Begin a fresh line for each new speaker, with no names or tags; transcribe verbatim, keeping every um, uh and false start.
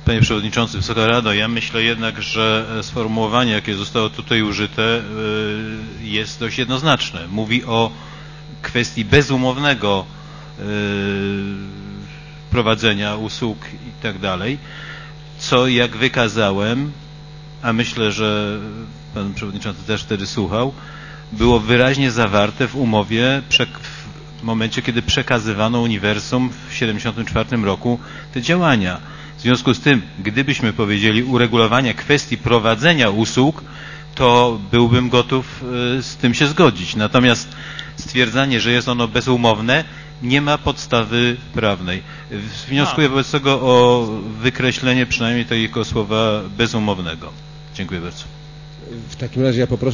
Panie Przewodniczący, Wysoka Rado, ja myślę jednak, że sformułowanie, jakie zostało tutaj użyte, jest dość jednoznaczne. Mówi o kwestii bezumownego prowadzenia usług i tak dalej, co jak wykazałem, a myślę, że Pan Przewodniczący też wtedy słuchał, było wyraźnie zawarte w umowie w momencie, kiedy przekazywano uniwersum w tysiąc dziewięćset siedemdziesiątym czwartym roku te działania. W związku z tym, gdybyśmy powiedzieli uregulowania kwestii prowadzenia usług, to byłbym gotów z tym się zgodzić. Natomiast stwierdzanie, że jest ono bezumowne, nie ma podstawy prawnej. Wnioskuję wobec tego o wykreślenie przynajmniej tego słowa bezumownego. Dziękuję bardzo.
W takim razie ja poproszę